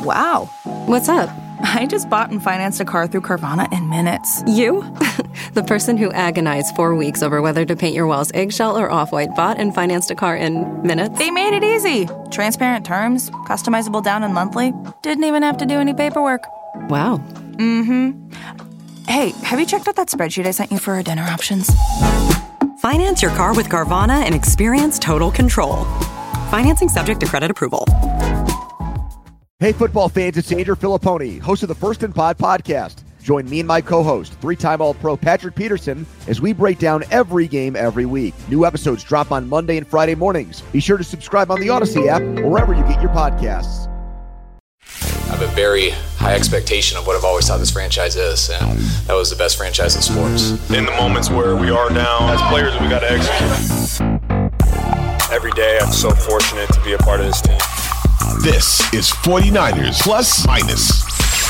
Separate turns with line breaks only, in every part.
Wow.
What's up?
I just bought and financed a car through Carvana in minutes.
You? The person who agonized 4 weeks over whether to paint your walls eggshell or off-white bought and financed a car in minutes?
They made it easy. Transparent terms, customizable down and monthly. Didn't even have to do any paperwork.
Wow.
Mm-hmm. Hey, have you checked out that spreadsheet I sent you for our dinner options?
Finance your car with Carvana and experience total control. Financing subject to credit approval.
Hey, football fans, it's Andrew Filipponi, host of the First and Pod podcast. Join me and my co-host, three-time All-Pro Patrick Peterson, as we break down every game every week. New episodes drop on Monday and Friday mornings. Be sure to subscribe on the Odyssey app or wherever you get your podcasts.
I have a very high expectation of what I've always thought this franchise is, and that was the best franchise in sports.
In the moments where we are down, as players, we got to execute. Every day, I'm so fortunate to be a part of this team.
This is 49ers Plus Minus.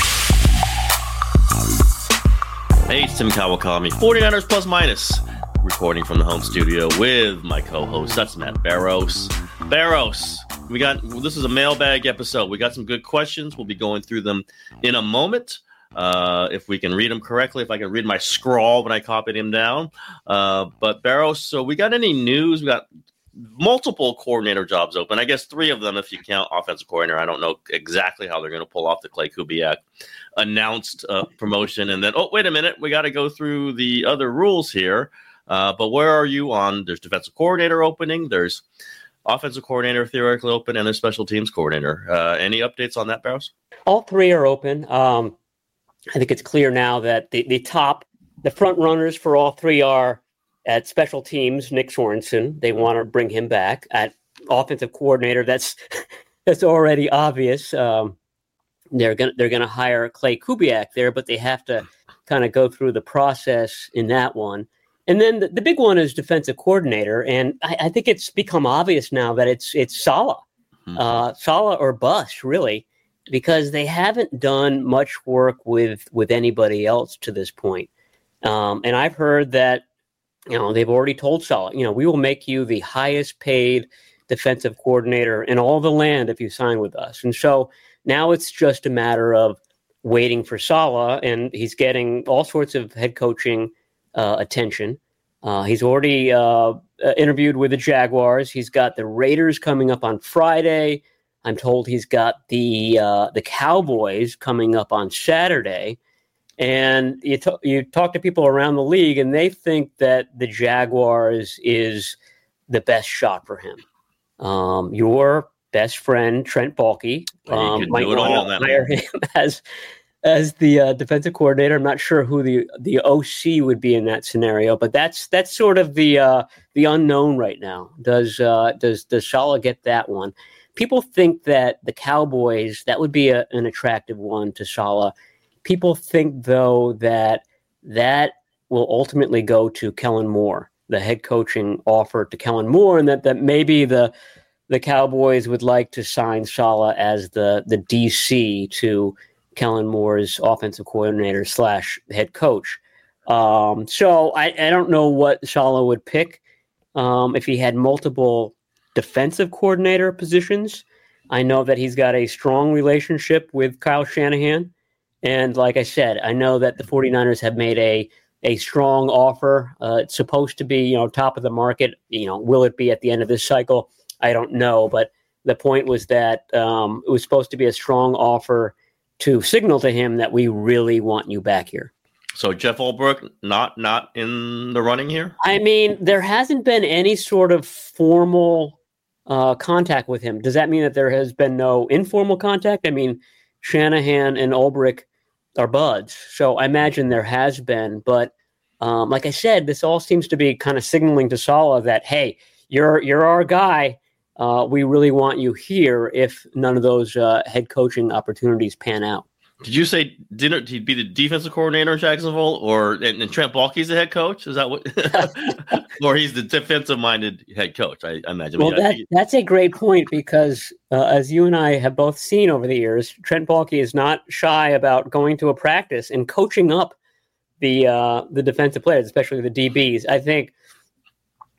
Hey, it's Tim Kawakami, 49ers Plus Minus, recording from the home studio with my co-host, that's Matt Barrows. Barrows, this is a mailbag episode. We got some good questions. We'll be going through them in a moment. If we can read them correctly, if I can read my scrawl when I copied him down. But Barrows, so we got any news? We got multiple coordinator jobs open. I guess 3 of them if you count offensive coordinator. I don't know exactly how they're going to pull off the Clay Kubiak announced promotion. And then, oh, wait a minute, we got to go through the other rules here. But where are you on? There's defensive coordinator opening. There's offensive coordinator theoretically open, and there's special teams coordinator. Any updates on that, Barrows?
All 3 are open. I think it's clear now that the front runners for all 3 are at special teams, Nick Sorensen. They want to bring him back. At offensive coordinator, that's already obvious. They're gonna hire Clay Kubiak there, but they have to kind of go through the process in that one. And then the big one is defensive coordinator, and I think it's become obvious now that it's Saleh, Saleh or bust, really, because they haven't done much work with anybody else to this point. And I've heard that, they've already told Saleh, we will make you the highest paid defensive coordinator in all the land if you sign with us. And so now it's just a matter of waiting for Saleh, and he's getting all sorts of head coaching attention. He's already interviewed with the Jaguars. He's got the Raiders coming up on Friday. I'm told he's got the Cowboys coming up on Saturday. And you talk to people around the league, and they think that the Jaguars is the best shot for him. Your best friend, Trent Baalke, might want to hire him as the defensive coordinator. I'm not sure who the OC would be in that scenario, but that's sort of the unknown right now. Does Saleh get that one? People think that the Cowboys, that would be an attractive one to Saleh. People think, though, that will ultimately go to Kellen Moore, the head coaching offer to Kellen Moore, and that maybe the Cowboys would like to sign Saleh as the DC to Kellen Moore's offensive coordinator / head coach. So I don't know what Saleh would pick if he had multiple defensive coordinator positions. I know that he's got a strong relationship with Kyle Shanahan. And like I said, I know that the 49ers have made a strong offer. It's supposed to be, top of the market. Will it be at the end of this cycle? I don't know. But the point was that it was supposed to be a strong offer to signal to him that we really want you back here.
So Jeff Ulbrich not in the running here? I
mean, there hasn't been any sort of formal contact with him. Does that mean that there has been no informal contact? I mean, Shanahan and Ulbrich are buds, so I imagine there has been. But like I said, this all seems to be kind of signaling to Saleh that, hey, you're our guy. We really want you here if none of those head coaching opportunities pan out.
Did you say he'd be the defensive coordinator in Jacksonville, and Trent Baalke's the head coach? Is that what? Or he's the defensive-minded head coach, I imagine.
Well, that's a great point because, as you and I have both seen over the years, Trent Baalke is not shy about going to a practice and coaching up the defensive players, especially the DBs. I think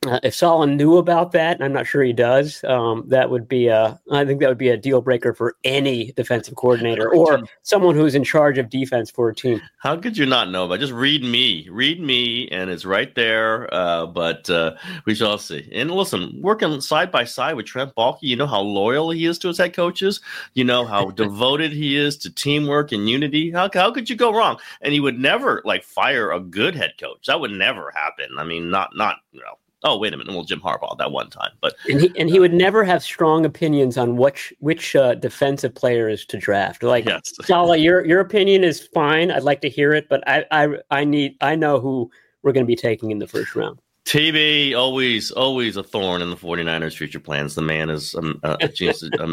if Saleh knew about that, and I'm not sure he does, that would be I think that would be a deal breaker for any defensive coordinator or someone who's in charge of defense for a team.
How could you not know? But just read me, and it's right there. But we shall see. And listen, working side by side with Trent Baalke, you know how loyal he is to his head coaches. You know how devoted he is to teamwork and unity. How could you go wrong? And he would never fire a good head coach. That would never happen. I mean, not Oh, wait a minute. Well, Jim Harbaugh that one time, but
he would never have strong opinions on which defensive players to draft. Yes. Saleh, your opinion is fine. I'd like to hear it, but I know who we're going to be taking in the first round.
TB, always a thorn in the 49ers' future plans. The man is a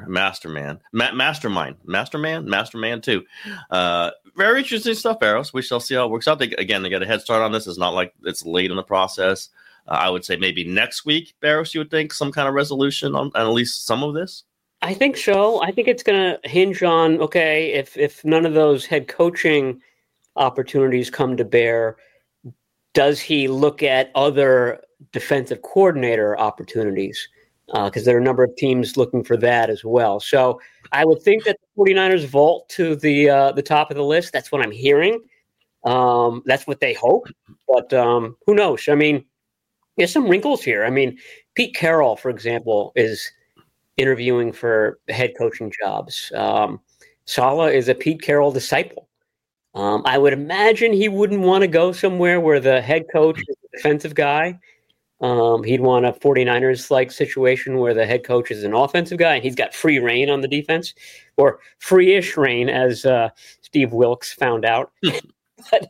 mastermind too. Very interesting stuff, Barrows. We shall see how it works out. They got a head start on this. It's not like it's late in the process. I would say maybe next week, Barrows, you would think some kind of resolution on at least some of this?
I think so. I think it's going to hinge on, okay, if none of those head coaching opportunities come to bear, does he look at other defensive coordinator opportunities? Because there are a number of teams looking for that as well. So I would think that the 49ers vault to the top of the list. That's what I'm hearing. That's what they hope. But who knows? I mean, there's some wrinkles here. I mean, Pete Carroll, for example, is interviewing for head coaching jobs. Saleh is a Pete Carroll disciple. I would imagine he wouldn't want to go somewhere where the head coach is a defensive guy. He'd want a 49ers-like situation where the head coach is an offensive guy and he's got free reign on the defense, or free-ish reign, as Steve Wilkes found out. But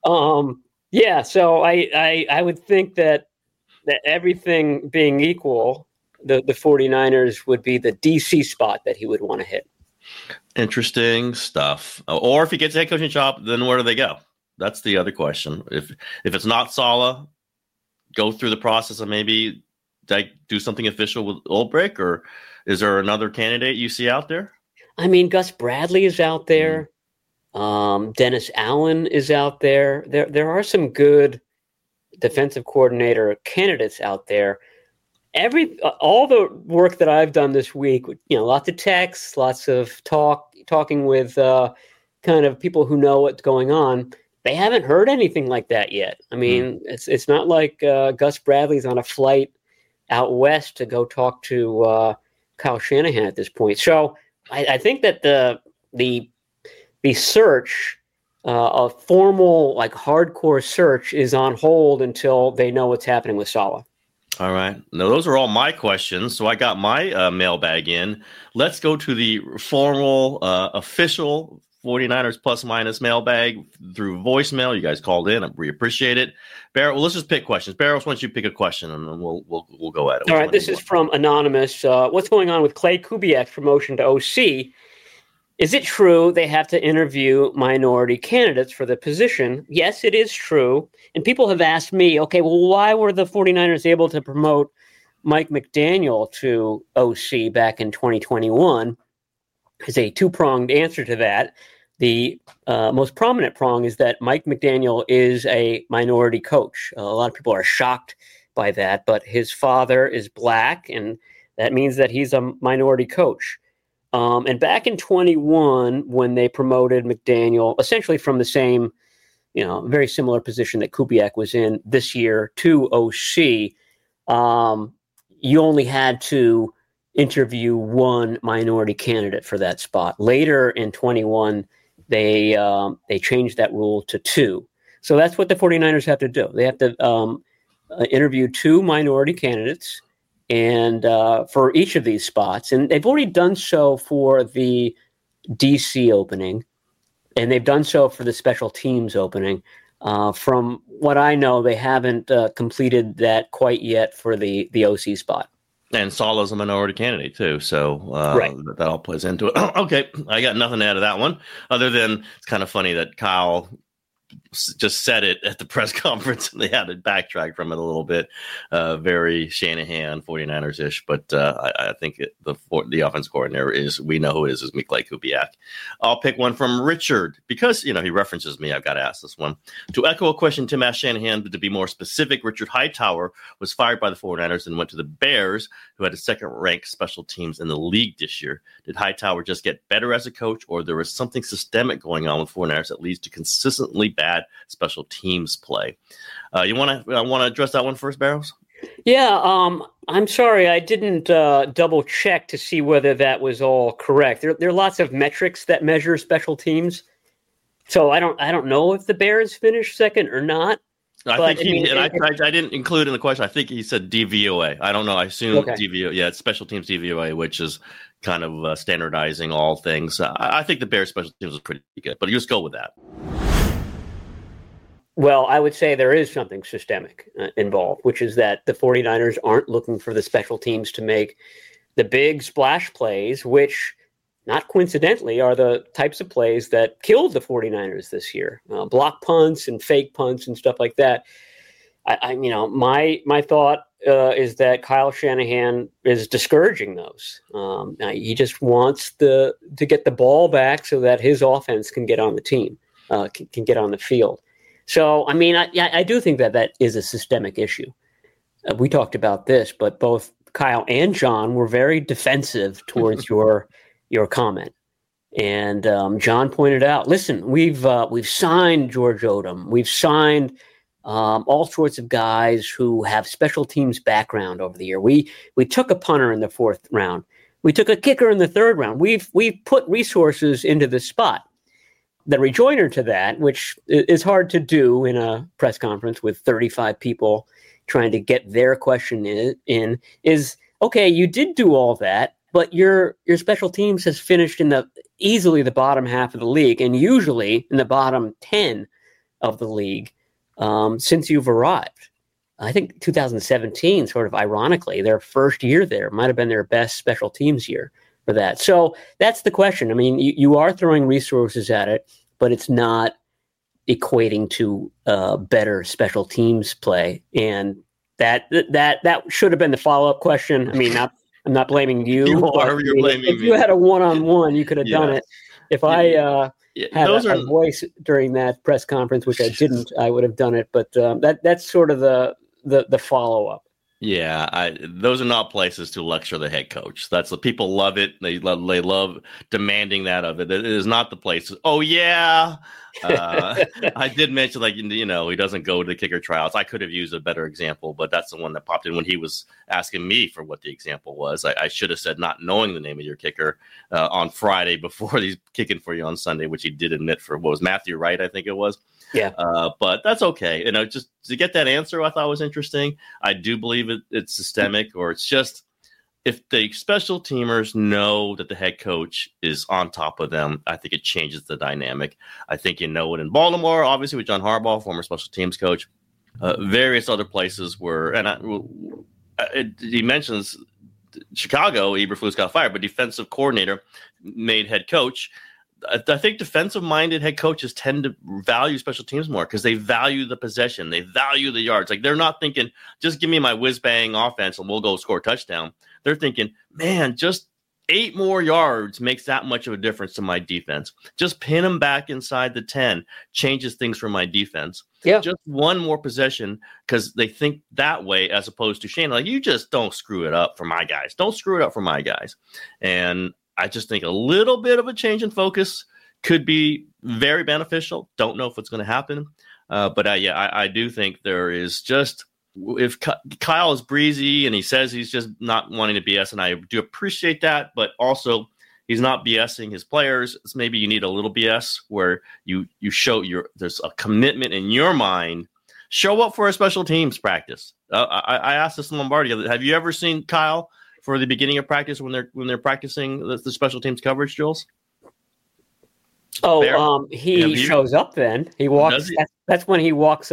yeah, so I would think that everything being equal, the 49ers would be the DC spot that he would want to hit.
Interesting stuff. Or if he gets a head coaching job, then where do they go? That's the other question. If it's not Saleh, go through the process of maybe do something official with Ulbrich, or is there another candidate you see out there?
I mean, Gus Bradley is out there. Dennis Allen is out there. There are some good defensive coordinator candidates out there. All the work that I've done this week, lots of texts, lots of talking with kind of people who know what's going on. They haven't heard anything like that yet. I mean, it's not like Gus Bradley's on a flight out west to go talk to Kyle Shanahan at this point. So I think that the search, a formal, hardcore search, is on hold until they know what's happening with Saleh.
All right. Now, those are all my questions. So I got my mailbag in. Let's go to the formal, official 49ers Plus Minus mailbag through voicemail. You guys called in. We appreciate it. Barrow, well, let's just pick questions. Barrows, why don't you pick a question, and then we'll go at it.
All right. This is from Anonymous. What's going on with Clay Kubiak's promotion to OC? Is it true they have to interview minority candidates for the position? Yes, it is true. And people have asked me, okay, well, why were the 49ers able to promote Mike McDaniel to OC back in 2021? There's a two-pronged answer to that. The most prominent prong is that Mike McDaniel is a minority coach. A lot of people are shocked by that, but his father is black, and that means that he's a minority coach. And back in 21, when they promoted McDaniel, essentially from the same, very similar position that Kubiak was in this year to OC, you only had to interview one minority candidate for that spot. Later in 21, they changed that rule to two. So that's what the 49ers have to do. They have to interview two minority candidates, and for each of these spots. And they've already done so for the DC opening, and they've done so for the special teams opening. From what I know, they haven't completed that quite yet for the OC spot.
And Saleh's a minority candidate, too, so
right.
That all plays into it. Okay, I got nothing to add to that one, other than it's kind of funny that Kyle just said it at the press conference, and they had to backtrack from it a little bit. Very Shanahan 49ers-ish, but I think the offense coordinator we know who it is Mike Kubiak. I'll pick one from Richard because, he references me. I've got to ask this one. To echo a question Tim asked Shanahan, but to be more specific, Richard Hightower was fired by the 49ers and went to the Bears, who had a second-ranked special teams in the league this year. Did Hightower just get better as a coach, or there was something systemic going on with 49ers that leads to consistently bad special teams play? You want to address that one first, Barrows?
Yeah, I'm sorry, I didn't double check to see whether that was all correct. There are lots of metrics that measure special teams, so I don't know if the Bears finished second or not.
I didn't include in the question. I think he said DVOA. I don't know. I assume DVOA. Yeah, it's special teams DVOA, which is kind of standardizing all things. I think the Bears special teams was pretty good, but you just go with that.
Well, I would say there is something systemic involved, which is that the 49ers aren't looking for the special teams to make the big splash plays, which, not coincidentally, are the types of plays that killed the 49ers this year. Block punts and fake punts and stuff like that. My thought is that Kyle Shanahan is discouraging those. He just wants to get the ball back so that his offense can get on the team, can get on the field. So, I do think that is a systemic issue. We talked about this, but both Kyle and John were very defensive towards your comment. And John pointed out, listen, we've signed George Odom. We've signed all sorts of guys who have special teams background over the year. We took a punter in the 4th round. We took a kicker in the 3rd round. We've put resources into the spot. The rejoinder to that, which is hard to do in a press conference with 35 people trying to get their question in, is, okay, you did do all that, but your special teams has finished in easily the bottom half of the league, and usually in the bottom 10 of the league since you've arrived. I think 2017, sort of ironically, their first year there might have been their best special teams year for that. So that's the question. You are throwing resources at it, but it's not equating to better special teams play. And that should have been the follow-up question. I'm not blaming you.
You're blaming me.
If you had a one-on-one, you could have done it. If I had a voice during that press conference, which I didn't, I would have done it. But that's sort of the follow-up.
Yeah, those are not places to lecture the head coach. That's the people love it. They love demanding that of it. It is not the place. Oh yeah, I did mention he doesn't go to kicker tryouts. I could have used a better example, but that's the one that popped in when he was asking me for what the example was. I should have said not knowing the name of your kicker on Friday before he's kicking for you on Sunday, which he did admit for what was Matthew Wright, I think it was.
Yeah.
But that's okay. Just to get that answer, I thought was interesting. I do believe it's systemic, or it's just if the special teamers know that the head coach is on top of them, I think it changes the dynamic. I think it in Baltimore, obviously with John Harbaugh, former special teams coach, various other places where, he mentions Chicago, Eberflus got fired, but defensive coordinator made head coach. I think defensive-minded head coaches tend to value special teams more because they value the possession. They value the yards. They're not thinking, just give me my whiz-bang offense and we'll go score a touchdown. They're thinking, man, just 8 more yards makes that much of a difference to my defense. Just pin them back inside the 10 changes things for my defense.
Yeah.
Just one more possession because they think that way as opposed to Shane. You just don't screw it up for my guys. Don't screw it up for my guys. And I just think a little bit of a change in focus could be very beneficial. Don't know if it's going to happen. But I do think there is just, if Kyle is breezy and he says he's just not wanting to BS, and I do appreciate that, but also he's not BSing his players. It's maybe you need a little BS where you show there's a commitment in your mind. Show up for a special teams practice. I asked this in Lombardi. Have you ever seen Kyle for the beginning of practice when they're practicing the special teams coverage drills?
He shows up then. He walks. That's when he walks up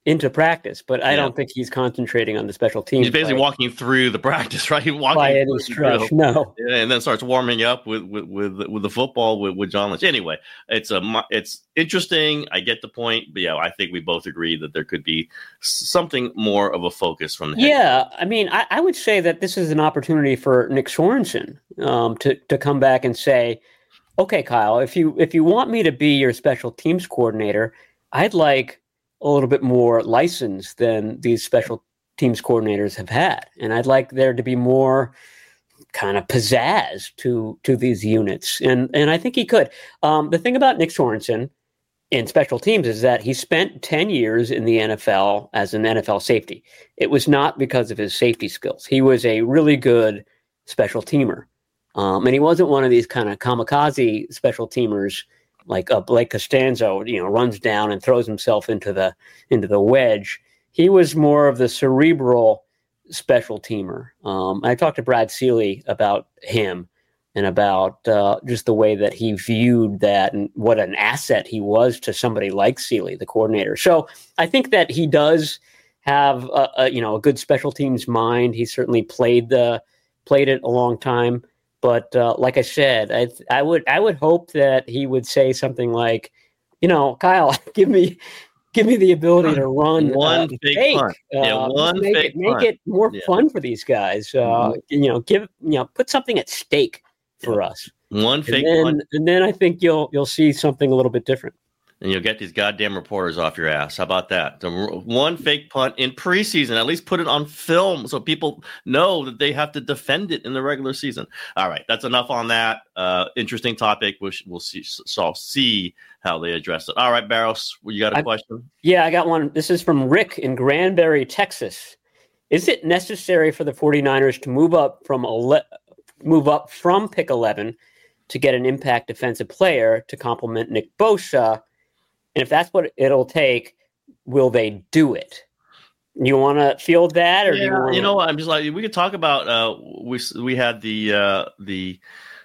into practice, but I don't think he's concentrating on the special teams.
He's basically walking through the practice, right?
By any stretch, no.
And then starts warming up with the football with John Lynch. Anyway, it's interesting. I get the point, but I think we both agree that there could be something more of a focus from the head.
Yeah, I mean, I would say that this is an opportunity for Nick Sorensen to come back and say, okay, Kyle, if you want me to be your special teams coordinator, I'd like a little bit more license than these special teams coordinators have had. And I'd like there to be more kind of pizzazz to these units. And I think he could. The thing about Nick Sorensen in special teams is that he spent 10 years in the NFL as an NFL safety. It was not because of his safety skills. He was a really good special teamer. And he wasn't one of these kind of kamikaze special teamers like Blake Costanzo, runs down and throws himself into the wedge. He was more of the cerebral special teamer. I talked to Brad Seeley about him and about just the way that he viewed that and what an asset he was to somebody like Seeley, the coordinator. So I think that he does have a good special teams mind. He certainly played it a long time. But like I said, I would hope that he would say something like, Kyle, give me the ability to run
one fake punt.
Make it more fun for these guys. Put something at stake for us.
One fake punt,
and then I think you'll see something a little bit different.
And you'll get these goddamn reporters off your ass. How about that? One fake punt in preseason. At least put it on film so people know that they have to defend it in the regular season. All right, that's enough on that. Interesting topic. We'll see how they address it. All right, Barros, you got a question?
Yeah, I got one. This is from Rick in Granbury, Texas. Is it necessary for the 49ers to move up from pick 11 to get an impact defensive player to complement Nick Bosa? And if that's what it'll take, will they do it? You want to field that, or
I'm just like we could talk about. We had the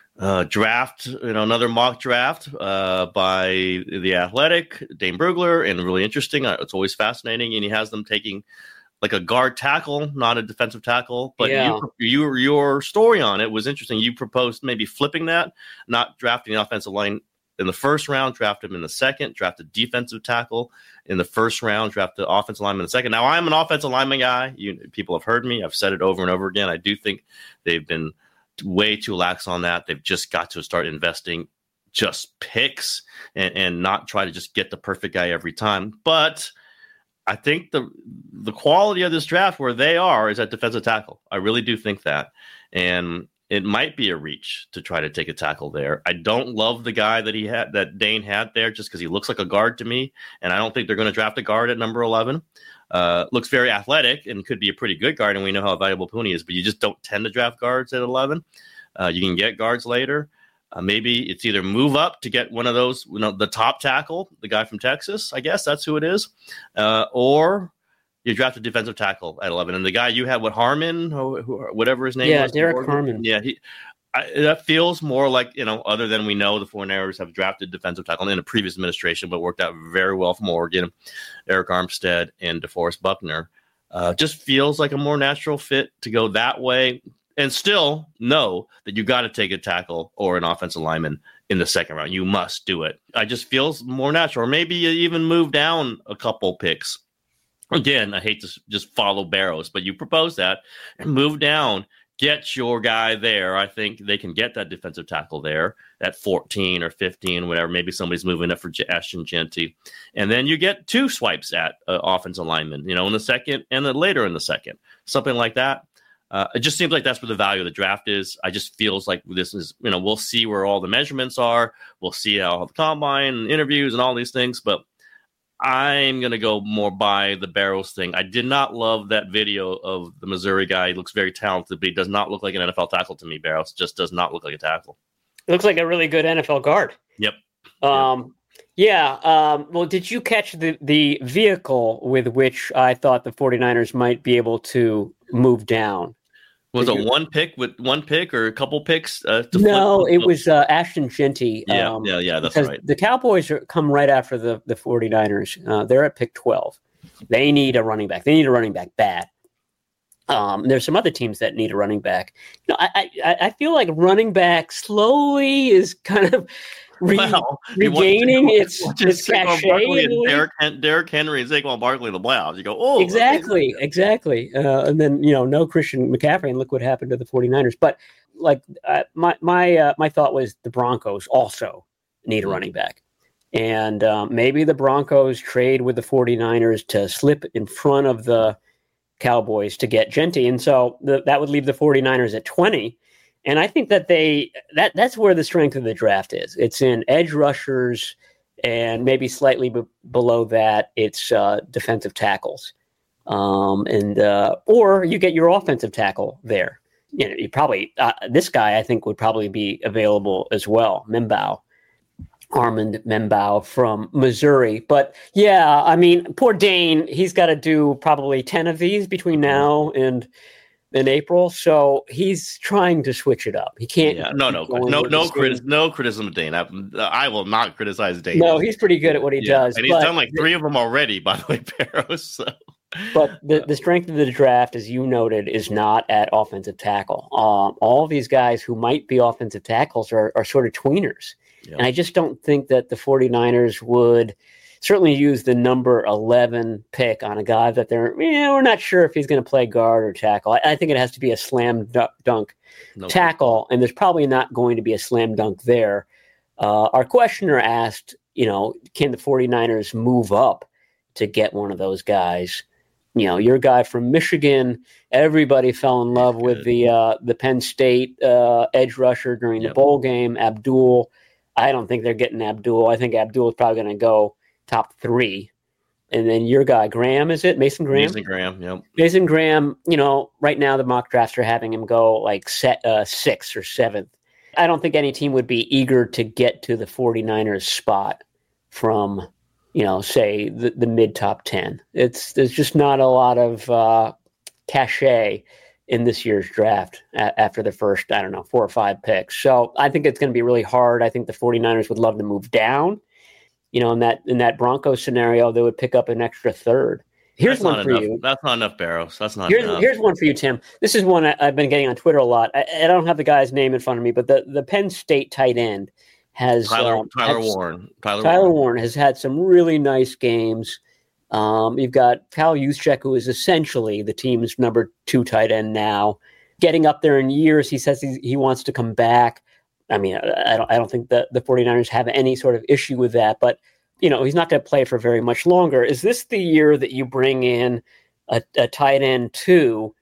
draft, another mock draft by The Athletic, Dane Brugler, and really interesting. It's always fascinating, and he has them taking like a guard tackle, not a defensive tackle. But your story on it was interesting. You proposed maybe flipping that, not drafting the offensive line in the first round, draft him in the second, draft a defensive tackle in the first round, draft the offensive lineman in the second. Now, I'm an offensive lineman guy. People have heard me. I've said it over and over again. I do think they've been way too lax on that. They've just got to start investing just picks and not try to just get the perfect guy every time. But I think the quality of this draft where they are is at defensive tackle. I really do think that. And it might be a reach to try to take a tackle there. I don't love the guy that Dane had there just because he looks like a guard to me, and I don't think they're going to draft a guard at number 11. Looks very athletic and could be a pretty good guard, and we know how valuable Pooney is, but you just don't tend to draft guards at 11. You can get guards later. Maybe it's either move up to get one of those, the top tackle, the guy from Texas, I guess that's who it is, or you draft a defensive tackle at 11. And the guy you had, Harmon, whatever his name was.
Yeah, Derek Harmon.
Yeah, that feels more like, other than we know the 49ers have drafted defensive tackle in a previous administration, but worked out very well from Oregon, Eric Armstead and DeForest Buckner. Just feels like a more natural fit to go that way and still know that you got to take a tackle or an offensive lineman in the second round. You must do it. It just feels more natural. Or maybe you even move down a couple picks. Again, I hate to just follow Barros, but you propose that and move down, get your guy there. I think they can get that defensive tackle there at 14 or 15, whatever. Maybe somebody's moving up for Ashton Jeanty. And then you get two swipes at offensive lineman, in the second and then later in the second, something like that. It just seems like that's where the value of the draft is. I just feels like this is, we'll see where all the measurements are. We'll see how the combine and interviews and all these things, but I'm going to go more by the Barros thing. I did not love that video of the Missouri guy. He looks very talented, but he does not look like an NFL tackle to me. Barros just does not look like a tackle.
It looks like a really good NFL guard.
Yep.
Well, did you catch the vehicle with which I thought the 49ers might be able to move down?
Was it one pick or a couple picks?
No, it was Ashton Jeanty.
Yeah, that's right.
The Cowboys come right after the 49ers. They're at pick 12. They need a running back. They need a running back bad. There's some other teams that need a running back. I feel like running back slowly is kind of regaining its cachet.
Derrick Henry and Saquon Barkley in the playoffs. You go, oh,
exactly. And then no Christian McCaffrey, and look what happened to the 49ers. But my thought was the Broncos also need a running back, and maybe the Broncos trade with the 49ers to slip in front of the Cowboys to get Gentry, and so that would leave the 49ers at 20. And I think that that's where the strength of the draft is. It's in edge rushers, and maybe slightly below that, it's defensive tackles, or you get your offensive tackle there. You probably this guy I think would probably be available as well, Armand Membao from Missouri. But yeah, I mean, poor Dane, he's got to do probably 10 of these between now and in April, so he's trying to switch it up. He can't. Yeah,
no criticism of Dane. I will not criticize Dane.
No, he's pretty good at what he does,
and he's done like 3 of them already. By the way, Barrows. So.
But the strength of the draft, as you noted, is not at offensive tackle. All of these guys who might be offensive tackles are sort of tweeners, and I just don't think that the 49ers would certainly use the number 11 pick on a guy that we're not sure if he's going to play guard or tackle. I think it has to be a slam dunk tackle, and there's probably not going to be a slam dunk there. Our questioner asked, can the 49ers move up to get one of those guys? Your guy from Michigan, everybody fell in love with the Penn State edge rusher during the bowl game, Abdul. I don't think they're getting Abdul. I think Abdul is probably going to go top 3. And then your guy, Graham, is it? Mason Graham?
Mason Graham, yep.
Mason Graham, right now the mock drafts are having him go like 6th or 7th. I don't think any team would be eager to get to the 49ers spot from, say the mid top 10. There's just not a lot of cachet in this year's draft after the first, 4 or 5 picks. So I think it's going to be really hard. I think the 49ers would love to move down. In that Broncos scenario, they would pick up an extra 3rd. Here's one for you.
That's not enough, Barrows. That's not
enough.
Enough.
Here's one for you, Tim. This is one I've been getting on Twitter a lot. I don't have the guy's name in front of me, but the Penn State tight end has
Tyler Warren.
Tyler Warren has had some really nice games. You've got Kyle Juszczyk, who is essentially the team's number 2 tight end now, getting up there in years. He says he wants to come back. I mean, I don't think that the 49ers have any sort of issue with that, but he's not going to play for very much longer. Is this the year that you bring in a tight end too?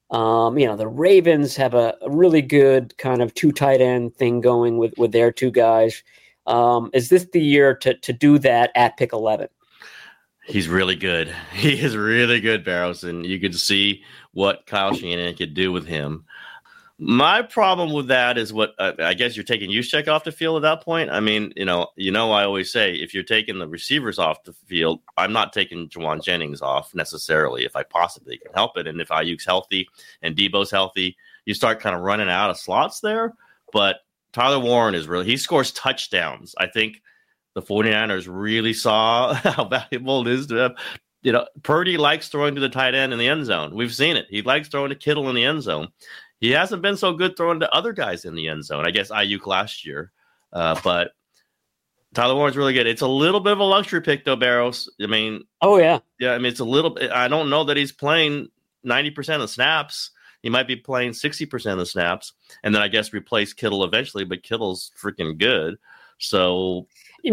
The Ravens have a really good kind of 2 tight end thing going with their 2 guys. Is this the year to do that at pick 11?
He's really good. He is really good, Barrows, and you could see what Kyle Shanahan could do with him. My problem with that is what I guess you're taking Juszczyk off the field at that point. I mean, I always say if you're taking the receivers off the field, I'm not taking Juwan Jennings off necessarily if I possibly can help it. And if Ayuk's healthy and Debo's healthy, you start kind of running out of slots there. But Tyler Warren he scores touchdowns. I think the 49ers really saw how valuable it is to have. Purdy likes throwing to the tight end in the end zone. We've seen it. He likes throwing to Kittle in the end zone. He hasn't been so good throwing to other guys in the end zone. I guess Ayuk last year. But Tyler Warren's really good. It's a little bit of a luxury pick, though, Barrows. I mean,
oh, yeah.
Yeah, I mean, it's a little bit. I don't know that he's playing 90% of snaps. He might be playing 60% of the snaps. And then I guess replace Kittle eventually, but Kittle's freaking good. So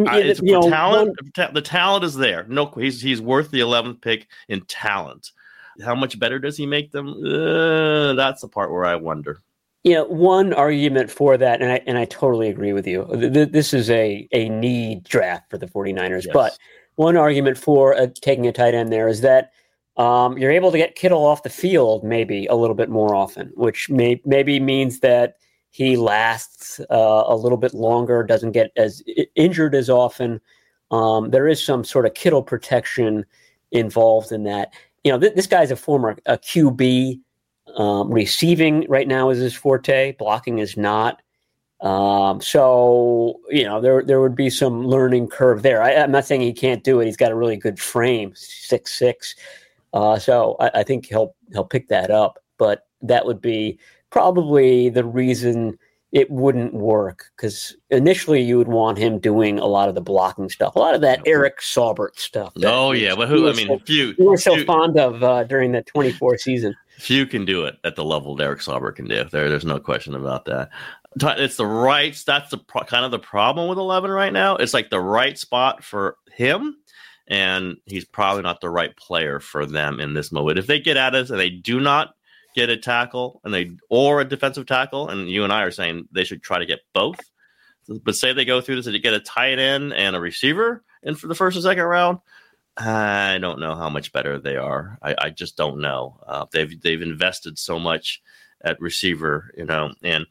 the talent is there. No, he's worth the 11th pick in talent. How much better does he make them? That's the part where I wonder.
One argument for that, and I totally agree with you. This is a need draft for the 49ers. Yes. But one argument for taking a tight end there is that you're able to get Kittle off the field maybe a little bit more often, which maybe means that he lasts a little bit longer, doesn't get as injured as often. There is some sort of Kittle protection involved in that. This guy's a former QB. Receiving right now is his forte. Blocking is not. So, there would be some learning curve there. I'm not saying he can't do it. He's got a really good frame, 6'6". So I think he'll pick that up. But that would be probably the reason it wouldn't work, because initially you would want him doing a lot of the blocking stuff, a lot of that Eric Saubert stuff.
But few.
We were so fond of during that 24 season.
Few can do it at the level that Eric Saubert can do. There's no question about that. It's the right. That's the kind of the problem with 11 right now. It's like the right spot for him, and he's probably not the right player for them in this moment. If they get at us and they do not get a tackle or a defensive tackle, and you and I are saying they should try to get both. But say they go through this and they get a tight end and a receiver in for the first and second round, I don't know how much better they are. I just don't know. They've invested so much at receiver, and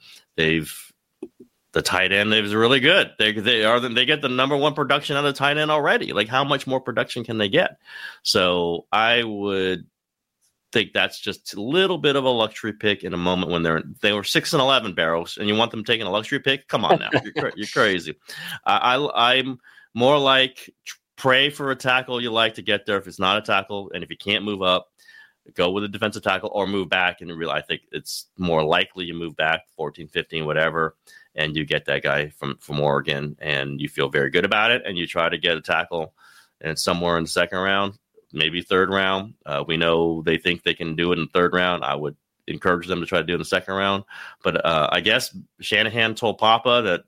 the tight end is really good. They get the number one production out of tight end already. Like, how much more production can they get? So I would think that's just a little bit of a luxury pick in a moment when they were 6-11 Barrows, and you want them taking a luxury pick? Come on now, you're crazy. I'm more like pray for a tackle you like to get there. If it's not a tackle, and if you can't move up, go with a defensive tackle or move back. And really, I think it's more likely you move back 14, 15, whatever, and you get that guy from Oregon, and you feel very good about it, and you try to get a tackle and somewhere in the second round, maybe third round. We know they think they can do it in the third round. I would encourage them to try to do it in the second round. But I guess Shanahan told Papa that,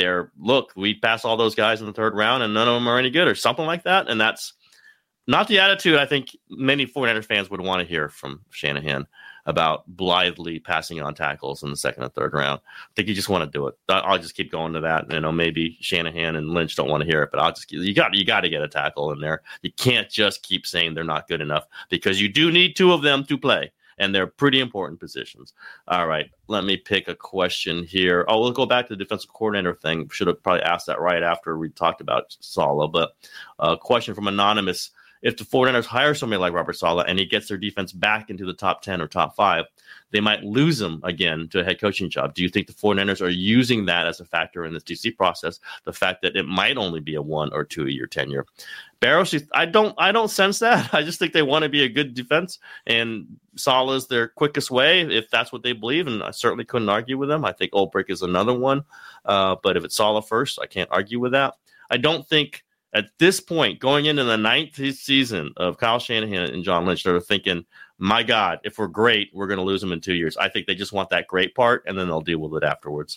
we pass all those guys in the third round and none of them are any good or something like that. And that's not the attitude I think many 49ers fans would want to hear from Shanahan about blithely passing on tackles in the second and third round. I think you just want to do it. I'll just keep going to that. Maybe Shanahan and Lynch don't want to hear it, but you got to get a tackle in there. You can't just keep saying they're not good enough, because you do need two of them to play, and they're pretty important positions. All right, let me pick a question here. Oh, we'll go back to the defensive coordinator thing. Should have probably asked that right after we talked about Saleh, but a question from Anonymous. If the 49ers hire somebody like Robert Saleh and he gets their defense back into the top 10 or top 5, they might lose him again to a head coaching job. Do you think the 49ers are using that as a factor in this DC process, the fact that it might only be a 1 or 2 year tenure? Barrows, I don't sense that. I just think they want to be a good defense, and Saleh is their quickest way if that's what they believe, and I certainly couldn't argue with them. I think Ulbrich is another one, but if it's Saleh first, I can't argue with that. I don't think at this point, going into the 9th season of Kyle Shanahan and John Lynch, they're thinking, my God, if we're great, we're going to lose them in 2 years. I think they just want that great part, and then they'll deal with it afterwards.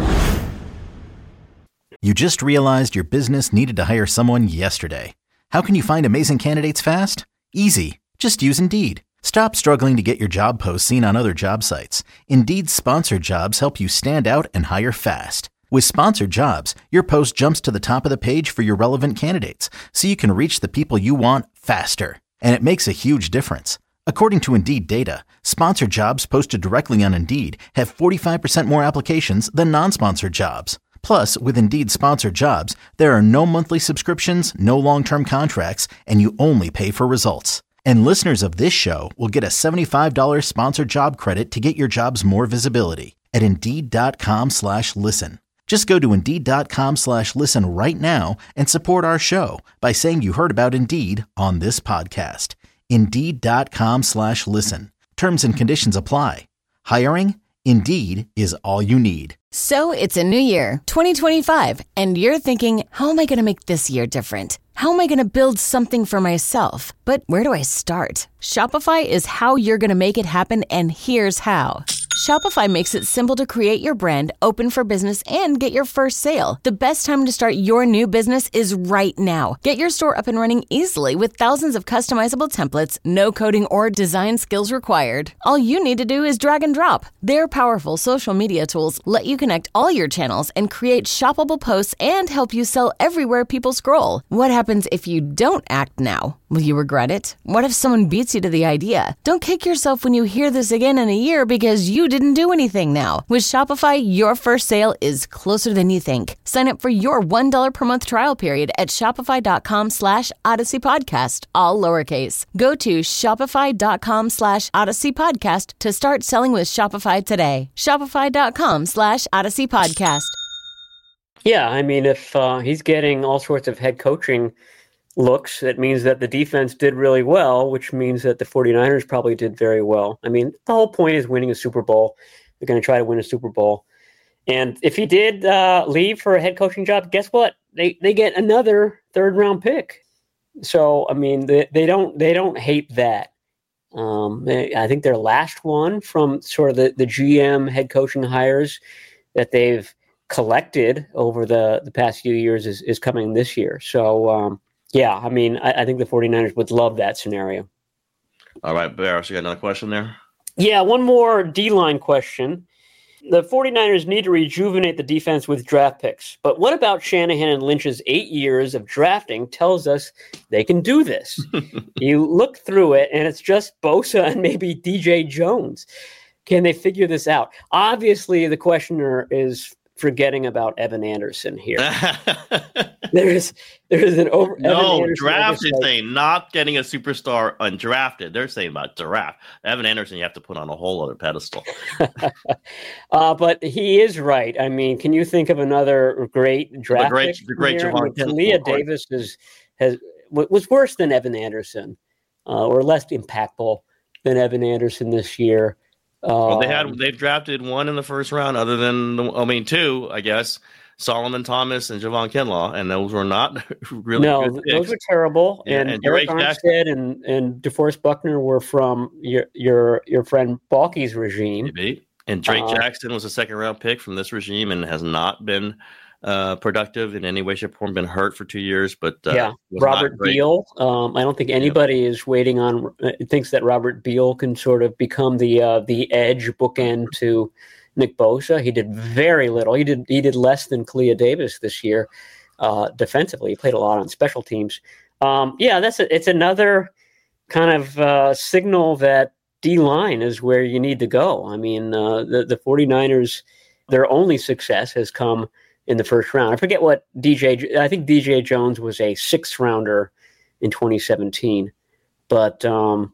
You just realized your business needed to hire someone yesterday. How can you find amazing candidates fast? Easy. Just use Indeed. Stop struggling to get your job posts seen on other job sites. Indeed's sponsored jobs help you stand out and hire fast. With sponsored jobs, your post jumps to the top of the page for your relevant candidates, so you can reach the people you want faster. And it makes a huge difference. According to Indeed data, sponsored jobs posted directly on Indeed have 45% more applications than non-sponsored jobs. Plus, with Indeed sponsored jobs, there are no monthly subscriptions, no long-term contracts, and you only pay for results. And listeners of this show will get a $75 sponsored job credit to get your jobs more visibility at Indeed.com/listen. Just go to Indeed.com/listen right now and support our show by saying you heard about Indeed on this podcast. Indeed.com/listen. Terms and conditions apply. Hiring? Indeed is all you need.
So it's a new year, 2025, and you're thinking, how am I going to make this year different? How am I going to build something for myself? But where do I start? Shopify is how you're going to make it happen, and here's how. Shopify makes it simple to create your brand, open for business, and get your first sale. The best time to start your new business is right now. Get your store up and running easily with thousands of customizable templates, no coding or design skills required. All you need to do is drag and drop. Their powerful social media tools let you connect all your channels and create shoppable posts and help you sell everywhere people scroll. What happens if you don't act now? Will you regret it? What if someone beats you to the idea? Don't kick yourself when you hear this again in a year because you didn't do anything now. With Shopify, your first sale is closer than you think. Sign up for your $1 per month trial period at shopify.com/Odyssey Podcast, all lowercase. Go to shopify.com/Odyssey Podcast to start selling with Shopify today. Shopify.com/Odyssey Podcast.
Yeah, I mean, if he's getting all sorts of head coaching looks, that means that the defense did really well, which means that the 49ers probably did very well. I mean, the whole point is winning a Super Bowl. They're going to try to win a Super Bowl. And if he did leave for a head coaching job, guess what? They get another third-round pick. So, I mean, they don't hate that. I think their last one from sort of the GM head coaching hires that they've collected over the past few years is coming this year. So, yeah, I mean, I think the 49ers would love that scenario.
All right, Barrows, you got another question there?
Yeah, one more D-line question. The 49ers need to rejuvenate the defense with draft picks. But what about Shanahan and Lynch's 8 years of drafting tells us they can do this? You look through it, and it's just Bosa and maybe DJ Jones. Can they figure this out? Obviously, the questioner is forgetting about Evan Anderson here. There's an over.
No, draft is saying not getting a superstar undrafted. They're saying about draft. Evan Anderson, you have to put on a whole other pedestal.
But he is right. I mean, can you think of another great draft?
The great Javon Kinlaw.
Leah Davis was worse than Evan Anderson, or less impactful than Evan Anderson this year.
Well, they've drafted one in the first round, other than two, I guess. Solomon Thomas and Javon Kinlaw, and those were not really good picks.
Those were terrible.
Yeah,
and Eric Armstead and DeForest Buckner were from your friend Balky's regime.
Maybe. And Drake Jackson was a second-round pick from this regime and has not been productive in any way, shape, or form. Been hurt for 2 years, but
Robert Beal. I don't think anybody is waiting on thinks that Robert Beal can sort of become the edge bookend to Nick Bosa. He did very little. He did less than Kalia Davis this year defensively. He played a lot on special teams. It's another kind of signal that D-line is where you need to go. I mean, the 49ers, their only success has come in the first round. I forget what I think DJ Jones was a 6th rounder in 2017. But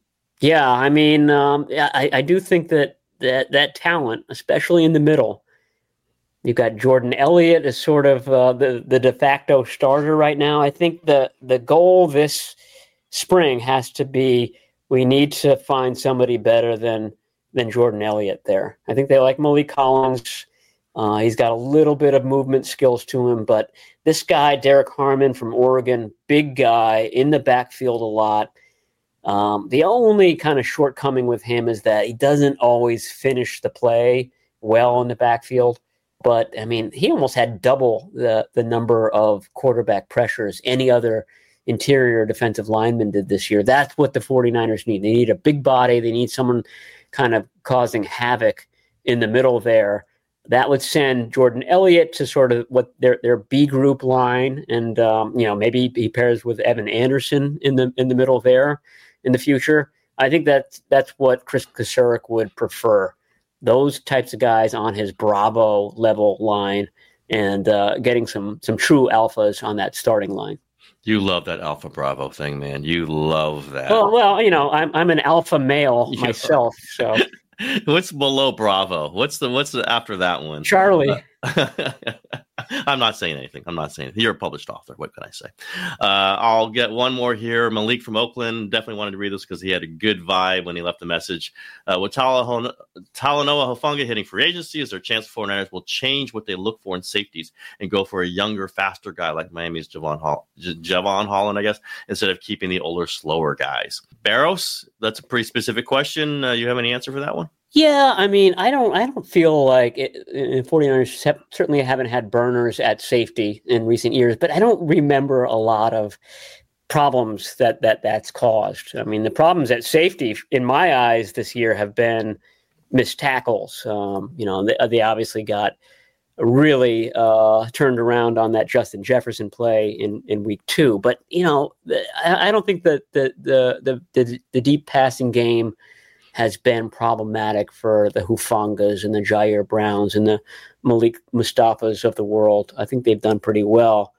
I mean, I do think that talent, especially in the middle, you've got Jordan Elliott as sort of the de facto starter right now. I think the goal this spring has to be, we need to find somebody better than Jordan Elliott there. I think they like Malik Collins. He's got a little bit of movement skills to him, but this guy, Derek Harmon from Oregon, big guy in the backfield a lot. The only kind of shortcoming with him is that he doesn't always finish the play well in the backfield. But, I mean, he almost had double the number of quarterback pressures any other interior defensive lineman did this year. That's what the 49ers need. They need a big body. They need someone kind of causing havoc in the middle there. That would send Jordan Elliott to sort of what their B group line, and maybe he pairs with Evan Anderson in the middle there in the future. I think that's what Chris Kasurek would prefer. Those types of guys on his Bravo level line, and getting some true alphas on that starting line.
You love that Alpha Bravo thing, man. You love that.
Well, I'm an alpha male myself, so.
What's below Bravo? What's the after that one?
Charlie.
I'm not saying anything. You're a published author. What can I say? I'll get one more here. Malik from Oakland. Definitely wanted to read this because he had a good vibe when he left the message. With Talanoa Hufanga hitting free agency, is there a chance the 49ers will change what they look for in safeties and go for a younger, faster guy like Miami's Javon Holland, I guess, instead of keeping the older, slower guys? Barrows, that's a pretty specific question. You have any answer for that one?
Yeah, I mean, I don't feel like 49ers certainly haven't had burners at safety in recent years, but I don't remember a lot of problems that's caused. I mean, the problems at safety, in my eyes, this year have been missed tackles. They obviously got really turned around on that Justin Jefferson play in week 2. But I don't think that the deep passing game has been problematic for the Hufangas and the Jair Browns and the Malik Mustafas of the world. I think they've done pretty well.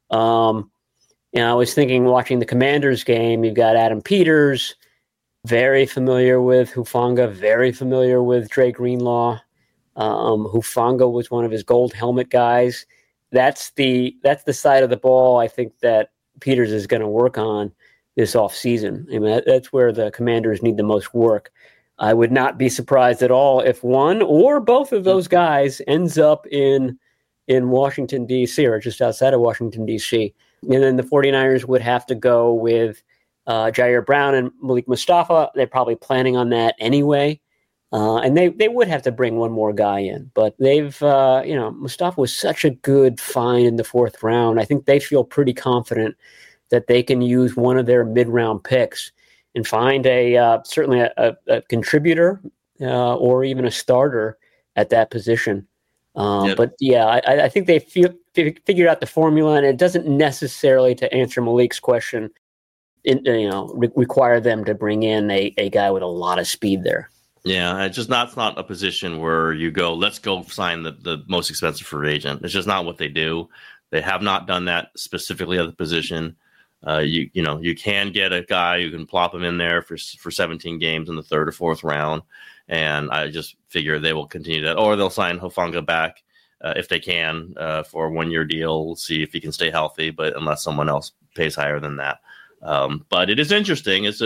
I was thinking, watching the Commanders game, you've got Adam Peters, very familiar with Hufanga, very familiar with Dre Greenlaw. Hufanga was one of his gold helmet guys. That's the side of the ball I think that Peters is going to work on this offseason. I mean, that's where the Commanders need the most work. I would not be surprised at all if one or both of those guys ends up in Washington, D.C., or just outside of Washington, D.C. And then the 49ers would have to go with Jair Brown and Malik Mustafa. They're probably planning on that anyway. And they would have to bring one more guy in. But they've, Mustafa was such a good find in the 4th round. I think they feel pretty confident that they can use one of their mid-round picks and find certainly a contributor or even a starter at that position. But yeah, I think they figured out the formula, and it doesn't necessarily, to answer Malik's question, require them to bring in a guy with a lot of speed there.
Yeah, it's not a position where you go, let's go sign the most expensive free agent. It's just not what they do. They have not done that specifically at the position. You can get a guy who can plop him in there for 17 games in the 3rd or 4th round, and I just figure they will continue that, or they'll sign Hufanga back if they can for a 1-year deal. We'll see if he can stay healthy, but unless someone else pays higher than that. But it is interesting. It's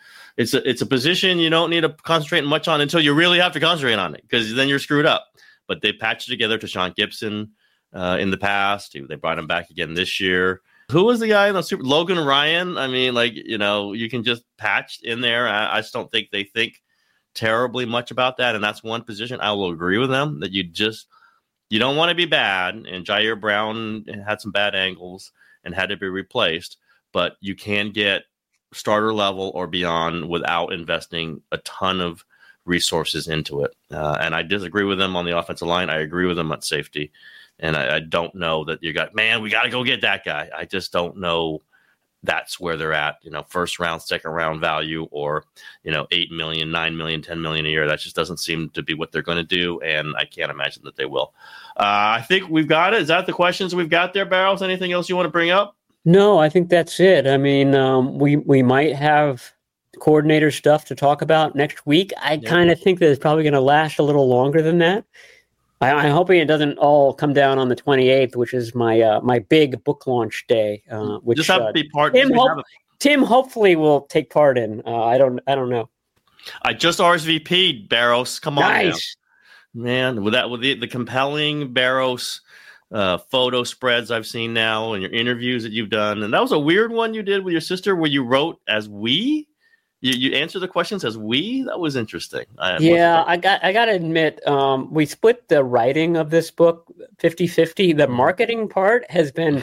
a position you don't need to concentrate much on until you really have to concentrate on it, because then you're screwed up. But they patched together to Sean Gibson in the past. They brought him back again this year. Who was the guy in the Super? Logan Ryan. I mean, you can just patch in there. I just don't think they think terribly much about that. And that's one position I will agree with them that you don't want to be bad. And Jair Brown had some bad angles and had to be replaced, but you can get starter level or beyond without investing a ton of resources into it. And I disagree with them on the offensive line. I agree with them at safety. And I don't know that we got to go get that guy. I just don't know that's where they're at, 1st round, 2nd round value, or, $8 million, $9 million, $10 million a year. That just doesn't seem to be what they're going to do. And I can't imagine that they will. I think we've got it. Is that the questions we've got there, Barrows? Anything else you want to bring up?
No, I think that's it. I mean, we might have coordinator stuff to talk about next week. I kind of think that it's probably going to last a little longer than that. I'm hoping it doesn't all come down on the 28th, which is my big book launch day. Which
just have to be part.
Tim hopefully will take part in. I don't know.
I just RSVP'd, Barrows. Come on,
nice
man. With the compelling Barrows photo spreads I've seen now, and your interviews that you've done, and that was a weird one you did with your sister where you wrote as we. You answer the questions as we? That was interesting. I
got to admit, we split the writing of this book 50-50. The marketing part has been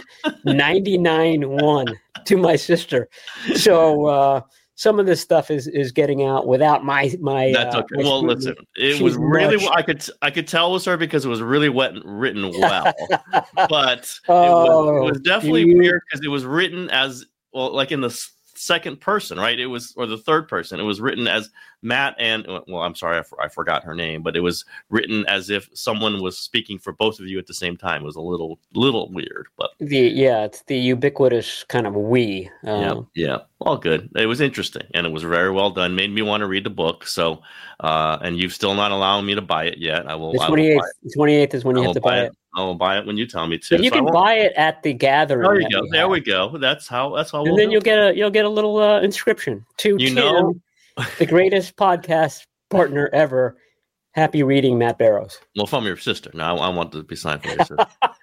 99-1 to my sister. So some of this stuff is getting out without my. That's
okay. Well, listen, it was really. I could tell it was her because it was really written well, but it was definitely weird because it was written as well, like in the 2nd person, right? It was, or the 3rd person. It was written as Matt and, well, I'm sorry, I forgot her name, but it was written as if someone was speaking for both of you at the same time. It was a little weird, but
it's the ubiquitous kind of we.
Yeah, all good. It was interesting, and it was very well done. Made me want to read the book. So, and you've still not allowing me to buy it yet. I will.
The 28th. The 28th is when you have to buy it.
I will buy it when you tell me to.
But you can buy it at the gathering.
There you go. There we go. That's how.
And then you'll get a little inscription to Tim, the greatest podcast partner ever. Happy reading, Matt Barrows.
Well, from your sister. Now I want to be signed from your sister.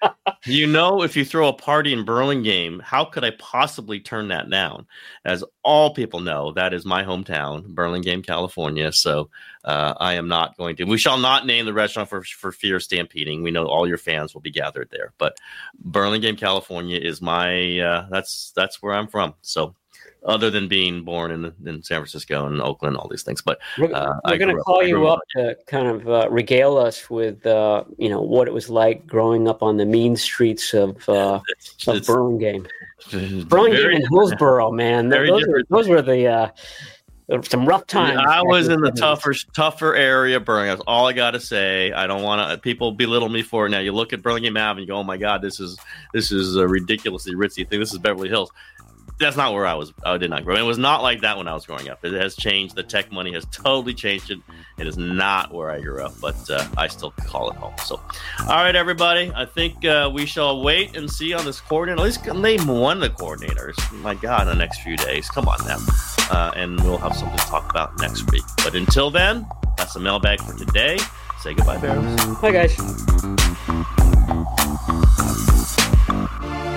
If you throw a party in Burlingame, how could I possibly turn that down? As all people know, that is my hometown, Burlingame, California. So I am not going to. We shall not name the restaurant for fear of stampeding. We know all your fans will be gathered there. But Burlingame, California is my. That's where I'm from. So other than being born in San Francisco and Oakland, all these things. But
we're going to call you up to kind of regale us with what it was like growing up on the mean streets of Burlingame. Burlingame and Hillsborough, man. Those were the some rough times.
I was in the tougher area, Burlingame. That's all I got to say. I don't want to. People belittle me for it. Now you look at Burlingame Ave and you go, "Oh my God, this is a ridiculously ritzy thing. This is Beverly Hills." That's not where I was. I did not grow. It was not like that when I was growing up. It has changed. The tech money has totally changed it. It is not where I grew up, but I still call it home. So, all right, everybody. I think we shall wait and see on this coordinator. At least name one of the coordinators. My God, in the next few days. Come on now. And we'll have something to talk about next week. But until then, that's the mailbag for today. Say goodbye, Barrows.
Bye, guys.